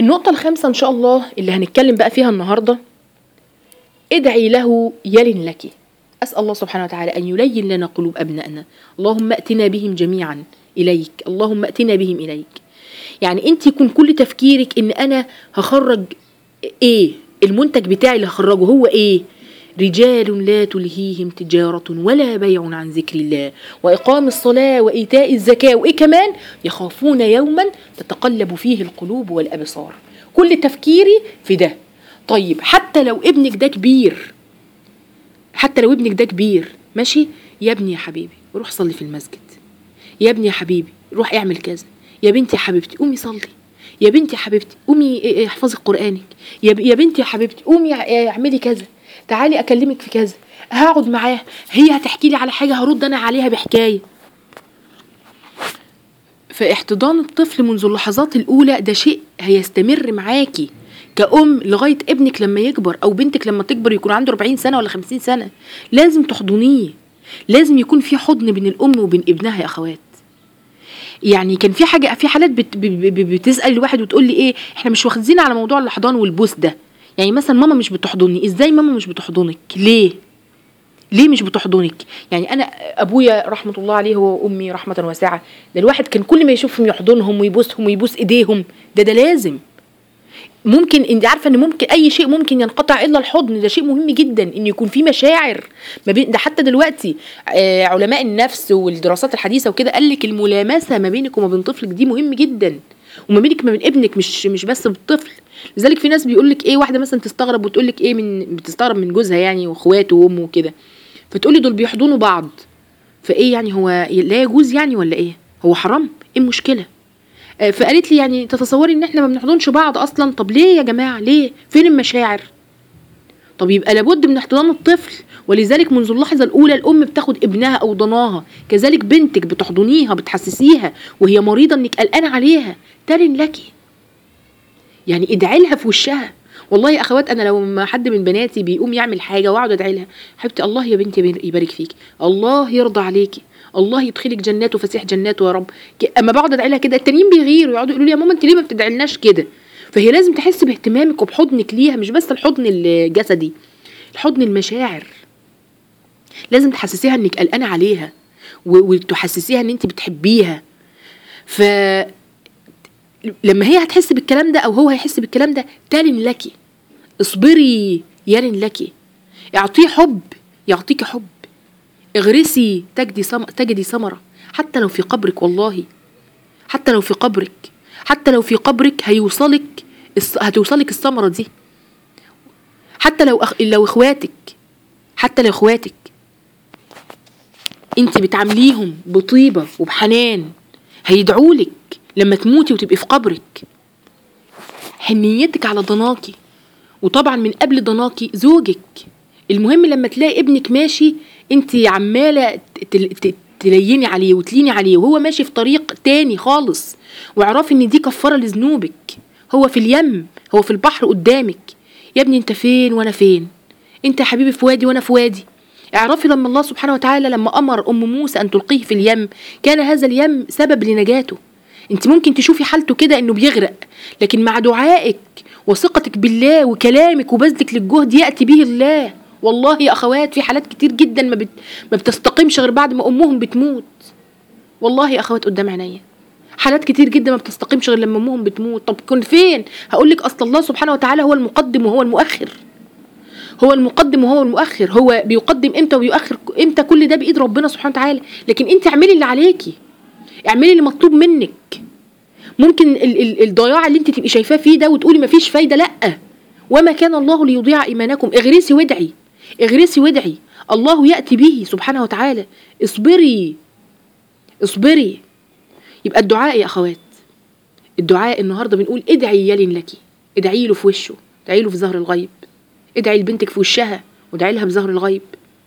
النقطة الخامسة إن شاء الله اللي هنتكلم بقى فيها النهاردة، ادعي له يلن لك. أسأل الله سبحانه وتعالى أن يلين لنا قلوب أبنائنا. اللهم أتنا بهم جميعا إليك، اللهم أتنا بهم إليك. يعني أنت يكون كل تفكيرك إن أنا هخرج إيه، المنتج بتاعي اللي هخرجه هو إيه؟ رجال لا تلهيهم تجارة ولا بيع عن ذكر الله وإقام الصلاة وإيتاء الزكاة، وإيه كمان؟ يخافون يوما تتقلب فيه القلوب والأبصار. كل تفكيري في ده. طيب حتى لو ابنك ده كبير، حتى لو ابنك ده كبير، ماشي يا ابني يا حبيبي روح صلي في المسجد، يا ابني يا حبيبي روح اعمل كذا، يا بنتي يا حبيبتي قومي صلي، يا بنتي يا حبيبتي قومي احفظي قرآنك، يا بنتي يا حبيبتي قومي اعملي كذا، تعالي اكلمك في كذا، هقعد معاها، هي هتحكي لي على حاجة هرد انا عليها بحكاية. فاحتضان الطفل منذ اللحظات الأولى ده شيء هيستمر معاكي كأم لغاية ابنك لما يكبر، أو بنتك لما تكبر يكون عنده 40 سنة ولا 50 سنة. لازم تحضنيه، لازم يكون في حضن بين الأم وبين ابنها يا أخوات. يعني كان في حاجة، في حالات بتسأل الواحد وتقول لي إيه، إحنا مش واخدين على موضوع الحضان والبوس ده. يعني مثلا ماما مش بتحضني، إزاي ماما مش بتحضنك؟ ليه مش بتحضنك؟ يعني انا ابويا رحمه الله عليه هو وامي رحمه واسعه، ده الواحد كان كل ما يشوفهم يحضنهم ويبوسهم ويبوس ايديهم، ده لازم. ممكن انت عارفه ان ممكن اي شيء ممكن ينقطع الا الحضن، ده شيء مهم جدا ان يكون في مشاعر ما بين ده. حتى دلوقتي علماء النفس والدراسات الحديثه وكده قال لك الملامسه ما بينك وما بين طفلك دي مهم جدا، وما بينك ما بين ابنك، مش بس بالطفل. لذلك في ناس بيقول لك ايه، واحده مثلا تستغرب وتقول لك ايه، بتستغرب من جوزها يعني واخواته وامه وكده، فتقولي دول بيحضنوا بعض، فايه يعني هو لا يجوز يعني ولا ايه؟ هو حرام؟ ايه المشكله؟ فقالت لي يعني تتصوري ان احنا ما بنحضنش بعض اصلا؟ طب ليه يا جماعه؟ ليه؟ فين المشاعر؟ طب يبقى لابد من احتضان الطفل. ولذلك منذ اللحظه الاولى الام بتاخد ابنها او ضناها، كذلك بنتك بتحضنيها بتحسسيها وهي مريضه انك قلقانه عليها، ترن لك، يعني ادعي لها في وشها. والله يا اخوات انا لو ما حد من بناتي بيقوم يعمل حاجه واقعد ادعي لها، حبيبتي الله يا بنتي يبارك فيكي، الله يرضى عليكي، الله يدخلك جناته وفسيح جناته يا رب. اما بقعد ادعي لها كده التانيين بيغيروا يقعدوا يقولوا لي يا ماما انت ليه ما بتدعيلناش كده؟ فهي لازم تحس باهتمامك وبحضنك ليها، مش بس الحضن الجسدي، الحضن المشاعر. لازم تحسسيها انك قلقانه عليها وتحسسيها ان انت بتحبيها. ف لما هي هتحس بالكلام ده او هو هيحس بالكلام ده، تلن لك، اصبري يلن لك، اعطيه حب يعطيك حب، اغرسي تجدي ثمرة، حتى لو في قبرك، والله حتى لو في قبرك، حتى لو في قبرك هتوصلك الثمرة دي. حتى لو اخواتك، حتى لو اخواتك انت بتعامليهم بطيبة وبحنان، هيدعولك لما تموتي وتبقي في قبرك. حنيتك على ضناكي، وطبعا من قبل ضناكي زوجك. المهم لما تلاقي ابنك ماشي انت عمالة تليني عليه وتليني عليه وهو ماشي في طريق تاني خالص، واعرفي ان دي كفارة لذنوبك. هو في اليم، هو في البحر قدامك، يا ابني انت فين وانا فين؟ انت يا حبيبي في وادي وانا في وادي. اعرفي لما الله سبحانه وتعالى لما امر ام موسى ان تلقيه في اليم، كان هذا اليم سبب لنجاته. انت ممكن تشوفي حالته كده انه بيغرق، لكن مع دعائك وثقتك بالله وكلامك وبذلك للجهد يأتي به الله. والله يا اخوات في حالات كتير جدا ما بتستقيمش غير بعد ما امهم بتموت. والله يا اخوات قدام عينيا حالات كتير جدا ما بتستقيمش غير لما امهم بتموت. طب كن فين؟ هقول لك اصل الله سبحانه وتعالى هو المقدم وهو المؤخر، هو المقدم وهو المؤخر، هو بيقدم امتى وبيؤخر امتى، كل ده بايد ربنا سبحانه وتعالى. لكن انت اعملي اللي عليكي، اعملي اللي مطلوب منك. ممكن الضياع اللي انت تبقي شايفاه فيه ده وتقولي مفيش فايده، لا، وما كان الله ليضيع ايمانكم. اغرسي وادعي، اغرسي وادعي، الله ياتي به سبحانه وتعالى. اصبري اصبري. يبقى الدعاء يا اخوات، الدعاء النهارده بنقول ادعي يلن لك، ادعي له في وشه، ادعي له في ظهر الغيب، ادعي لبنتك في وشها وادعي لها بظهر الغيب.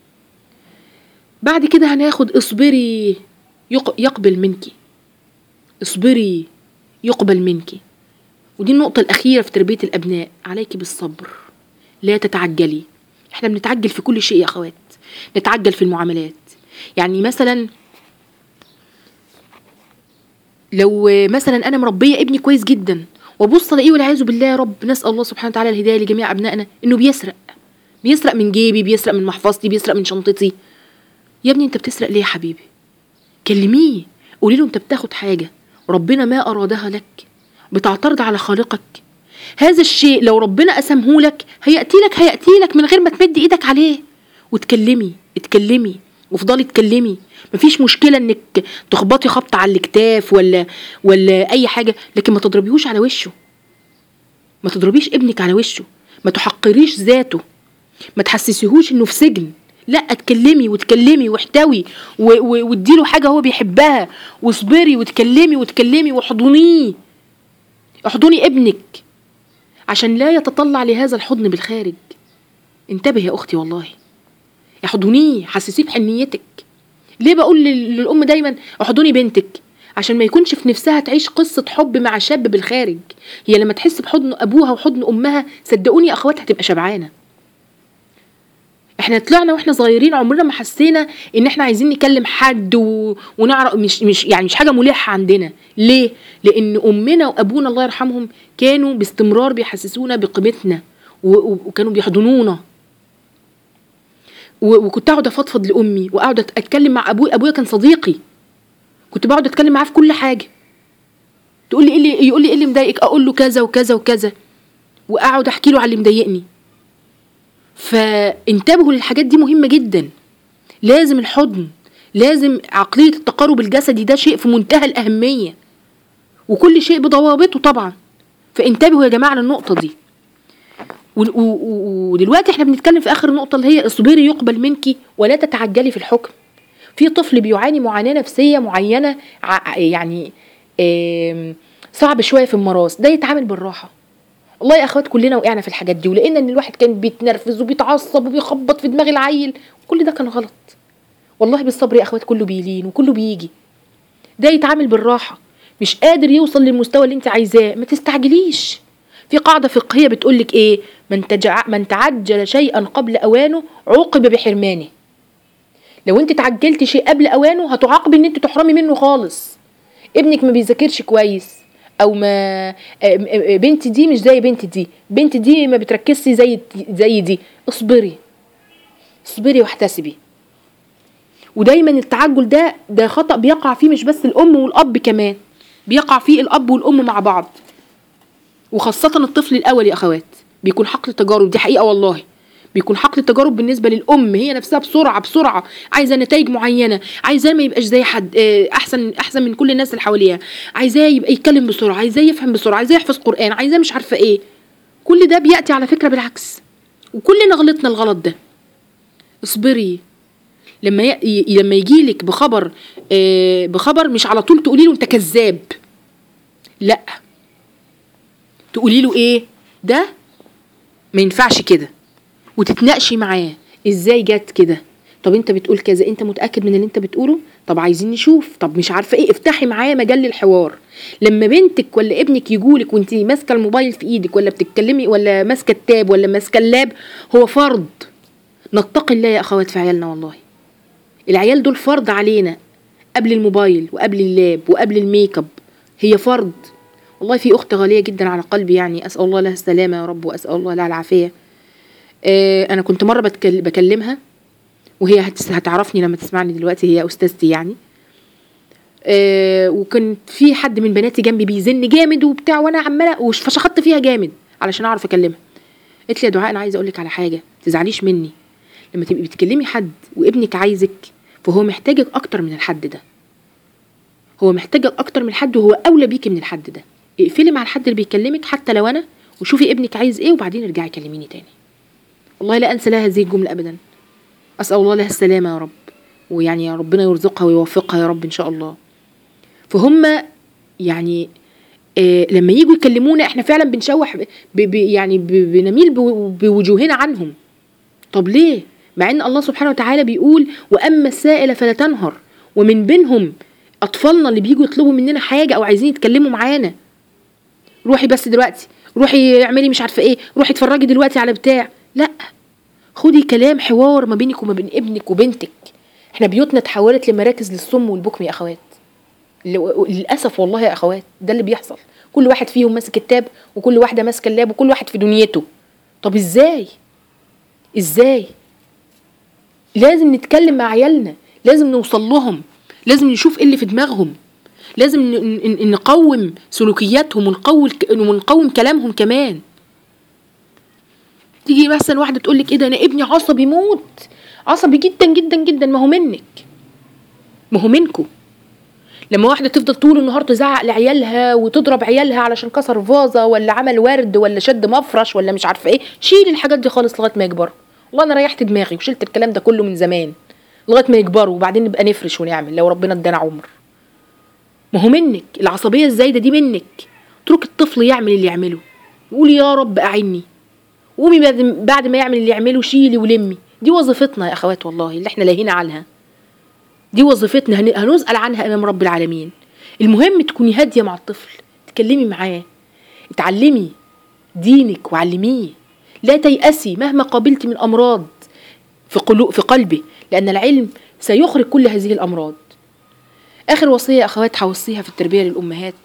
بعد كده هناخد اصبري يقبل منك، اصبري يقبل منك. ودي النقطة الأخيرة في تربية الأبناء، عليك بالصبر، لا تتعجلي. احنا بنتعجل في كل شيء يا أخوات، نتعجل في المعاملات. يعني مثلا لو مثلا أنا مربية ابني كويس جدا وابص الاقيه والعياذ بالله يا رب، نسال الله سبحانه وتعالى الهدايه لجميع ابنائنا، انه بيسرق من جيبي، بيسرق من محفظتي، بيسرق من شنطتي. يا ابني انت بتسرق ليه يا حبيبي؟ كلميه، قولي له انت بتاخد حاجه ربنا ما ارادها لك، بتعترض على خالقك. هذا الشيء لو ربنا قسمهولك هيأتي لك من غير ما تمد ايدك عليه. اتكلمي وافضلي اتكلمي. مفيش مشكله انك تخبطي خبط على الكتاف ولا اي حاجه، لكن ما تضربيهوش على وشه. ما تضربيش ابنك على وشه، ما تحقريش ذاته، ما تحسسيهوش انه في سجن. لا، اتكلمي واحتوي واديله حاجه هو بيحبها، واصبري واتكلمي واحضنيه. احضني ابنك عشان لا يتطلع لهذا الحضن بالخارج. انتبه يا اختي والله، احضنيه، حسسيه بحنيتك. ليه بقول للام دايما احضني بنتك؟ عشان ما يكونش في نفسها تعيش قصه حب مع شاب بالخارج. هي لما تحس بحضن ابوها وحضن امها، صدقوني يا اخوات هتبقى شبعانه. احنا طلعنا واحنا صغيرين عمرنا ما حسينا ان احنا عايزين نكلم حد ونعرف، مش حاجه ملحه عندنا. ليه؟ لان امنا وابونا الله يرحمهم كانوا باستمرار بيحسسونا بقيمتنا وكانوا بيحضنونا. وكنت اقعد افضفض لامي واقعد اتكلم مع ابويا كان صديقي، كنت بقعد اتكلم معاه في كل حاجه. يقول لي ايه اللي مضايقك، اقول له كذا وكذا وكذا، واقعد احكي له على اللي مضايقني. فانتبهوا للحاجات دي، مهمه جدا. لازم الحضن، لازم عقليه التقارب الجسدي، ده شيء في منتهى الاهميه، وكل شيء بضوابطه طبعا. فانتبهوا يا جماعه للنقطه دي. ودلوقتي احنا بنتكلم في اخر نقطه اللي هي اصبري يقبل منك ولا تتعجلي في الحكم. في طفل بيعاني معاناه نفسيه معينه، يعني صعب شويه في المراس، ده يتعامل بالراحه. والله يا اخوات كلنا وقعنا في الحاجات دي، ولقينا ان الواحد كان بيتنرفز وبيتعصب وبيخبط في دماغ العيل، كل ده كان غلط. والله بالصبر يا اخوات كله بيلين وكله بيجي. ده يتعامل بالراحه. مش قادر يوصل للمستوى اللي انت عايزاه، ما تستعجليش. في قاعده فقهيه بتقولك ايه؟ من تعجل شيئا قبل اوانه عوقب بحرمانه. لو انت تعجلت شيء قبل اوانه هتعاقبي ان انت تحرمي منه خالص. ابنك ما بيذاكرش كويس، او ما بنتي دي مش زي بنتي دي ما بتركزش زي دي. اصبري واحتسبي. ودايما التعجل ده خطأ بيقع فيه مش بس الام والاب، كمان بيقع فيه الاب والام مع بعض، وخاصة الطفل الاول يا اخوات بيكون حقل تجارب. دي حقيقة والله، بيكون حقل تجارب بالنسبة للام. هي نفسها بسرعة عايزة نتائج معينة، عايزاه ما يبقاش زي حد، احسن من كل الناس اللي حواليها، عايزاه يبقى يتكلم بسرعة، عايزاه يفهم بسرعة، عايزاه يحفظ قرآن، عايزاه مش عارفة ايه. كل ده بيأتي على فكرة بالعكس، وكلنا غلطنا الغلط ده. اصبري. لما يجيلك بخبر مش على طول تقولي له انت كذاب، لا، تقولي له ايه ده ما ينفعش كده، وتتناقشي معاه ازاي جت كده. طب انت بتقول كذا، انت متأكد من اللي انت بتقوله؟ طب عايزين نشوف، طب مش عارفه ايه. افتحي معاه مجال للحوار. لما بنتك ولا ابنك يجولك وانت ماسكه الموبايل في ايدك، ولا بتتكلمي، ولا ماسكه التاب، ولا ماسكه اللاب، هو فرض. نتقي الله يا اخوات في عيالنا والله. العيال دول فرض علينا، قبل الموبايل وقبل اللاب وقبل الميك اب، هي فرض. والله في اخت غاليه جدا على قلبي، يعني اسال الله لها السلامه يا رب، واسال الله لها العافيه. انا كنت مره بكلمها، وهي هتعرفني لما تسمعني دلوقتي، هي استاذتي يعني. وكان في حد من بناتي جنبي بيزن جامد وبتاع، وانا عماله فشخطت فيها جامد علشان اعرف اكلمها. قلت لي يا دعاء انا عايزه اقول لك على حاجه، تزعليش مني. لما تبقي بتكلمي حد وابنك عايزك، فهو محتاجك اكتر من الحد ده. هو محتاجك اكتر من الحد، وهو اولى بيكي من الحد ده. اقفلي مع الحد اللي بيكلمك حتى لو انا، وشوفي ابنك عايز ايه، وبعدين ارجعي كلميني تاني. والله لا انسى لها هذه الجمله ابدا. اسال الله لها السلامه يا رب، ويعني يا ربنا يرزقها ويوفقها يا رب ان شاء الله. فهم يعني لما يجوا يكلمونا احنا فعلا بنشوح يعني بنميل بوجوهنا عنهم. طب ليه؟ مع ان الله سبحانه وتعالى بيقول واما السائل فلا تنهر، ومن بينهم اطفالنا اللي بيجوا يطلبوا مننا حاجه او عايزين يتكلموا معانا. روحي بس دلوقتي، روحي اعملي مش عارفه ايه، روحي اتفرجي دلوقتي على بتاع. لا، خدي كلام حوار ما بينك وما بين ابنك وبنتك. احنا بيوتنا اتحولت لمراكز للصم والبكم يا اخوات، للاسف والله يا اخوات ده اللي بيحصل. كل واحد فيهم ماسك التاب وكل واحدة ماسكة اللاب وكل واحد في دنيته. طب ازاي؟ لازم نتكلم مع عيالنا، لازم نوصل لهم، لازم نشوف ايه اللي في دماغهم، لازم نقوم سلوكياتهم ونقوم كلامهم كمان. تيجي مثلا واحدة تقولك ايه ده انا ابني عصبي موت، عصبي جدا جدا جدا، ما هو منك، ما هو منكو. لما واحدة تفضل طول النهار تزعق لعيالها وتضرب عيالها علشان كسر فازة ولا عمل ورد ولا شد مفرش ولا مش عارفة ايه، شيل الحاجات دي خالص لغاية ما يكبروا. والله انا ريحت دماغي وشلت الكلام ده كله من زمان، لغاية ما يكبروا وبعدين نبقى نفرش ونعمل لو ربنا ادانا عمر. ما هو منك، العصبية الزايدة دي منك. اترك الطفل يعمل اللي يعمله، يقول يا رب أعني، قومي بعد ما يعمل اللي يعمله شيلي ولمي. دي وظيفتنا يا أخوات والله اللي احنا لاهينا عنها، دي وظيفتنا هنسأل عنها أمام رب العالمين. المهم تكوني هادية مع الطفل، تكلمي معاه، اتعلمي دينك وعلميه، لا تيأسي مهما قابلتي من أمراض في قلبه، لأن العلم سيخرج كل هذه الأمراض. آخر وصية أخوات هوصيها في التربية للأمهات،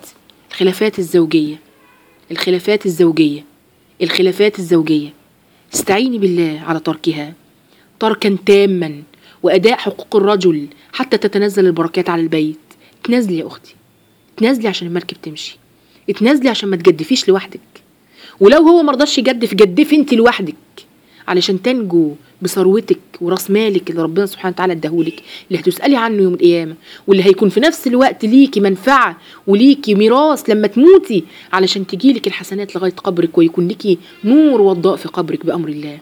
الخلافات الزوجية. استعيني بالله على تركها تركا تاما وأداء حقوق الرجل حتى تتنزل البركات على البيت. اتنازلي يا أختي، اتنازلي عشان المركب تمشي، اتنازلي عشان ما تجدفيش لوحدك، ولو هو مرضاش يجدف جدفي انت لوحدك علشان تنجو بثروتك وراس مالك اللي ربنا سبحانه وتعالى اداهولك، اللي هتسألي عنه يوم القيامة، واللي هيكون في نفس الوقت ليكي منفعة وليكي ميراث لما تموتي علشان تجيلك الحسنات لغاية قبرك ويكون ليكي نور وضاء في قبرك بأمر الله.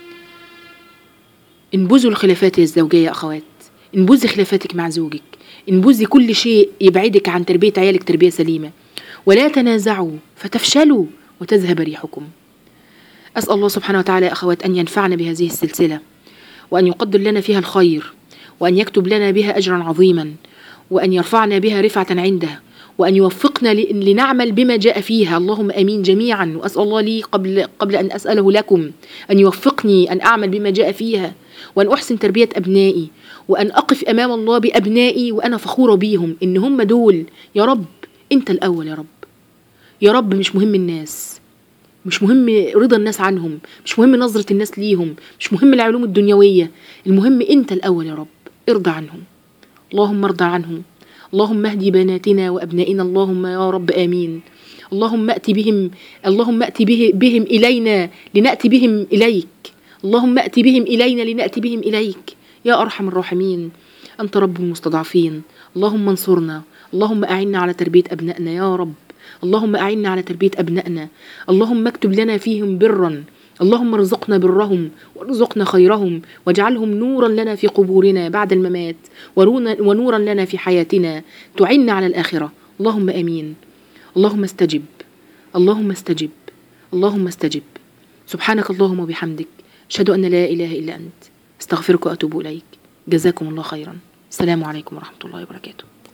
انبذوا الخلافات الزوجية يا أخوات، انبذي خلافاتك مع زوجك، انبذي كل شيء يبعدك عن تربية عيالك تربية سليمة، ولا تنازعوا فتفشلوا وتذهب ريحكم. أسأل الله سبحانه وتعالى يا أخوات أن ينفعنا بهذه السلسلة، وأن يقدر لنا فيها الخير، وأن يكتب لنا بها أجرا عظيما، وأن يرفعنا بها رفعة عنده، وأن يوفقنا لنعمل بما جاء فيها. اللهم آمين جميعا. وأسأل الله لي قبل أن أسأله لكم أن يوفقني أن أعمل بما جاء فيها، وأن أحسن تربية أبنائي، وأن أقف أمام الله بأبنائي وأنا فخورة بيهم إن هم دول. يا رب أنت الأول يا رب، يا رب مش مهم الناس، مش مهم رضا الناس عنهم، مش مهم نظرة الناس ليهم، مش مهم العلوم الدنيوية، المهم أنت الأول يا رب، ارضى عنهم. اللهم ارضى عنهم، اللهم اهدي بناتنا وأبنائنا، اللهم يا رب آمين. اللهم أتي بهم إلينا لنأتي بهم إليك، اللهم أتي بهم إلينا لنأتي بهم إليك يا أرحم الراحمين. أنت رب المستضعفين، اللهم انصرنا، اللهم أعنا على تربية أبنائنا يا رب، اللهم أعنا على تربية أبنائنا، اللهم اكتب لنا فيهم برا، اللهم ارزقنا برهم وارزقنا خيرهم، واجعلهم نورا لنا في قبورنا بعد الممات، ونورا لنا في حياتنا، تعنا على الآخرة. اللهم آمين. اللهم استجب، اللهم استجب، اللهم استجب. سبحانك اللهم وبحمدك، أشهد أن لا إله إلا أنت، استغفرك وأتوب إليك. جزاكم الله خيرا. السلام عليكم ورحمة الله وبركاته.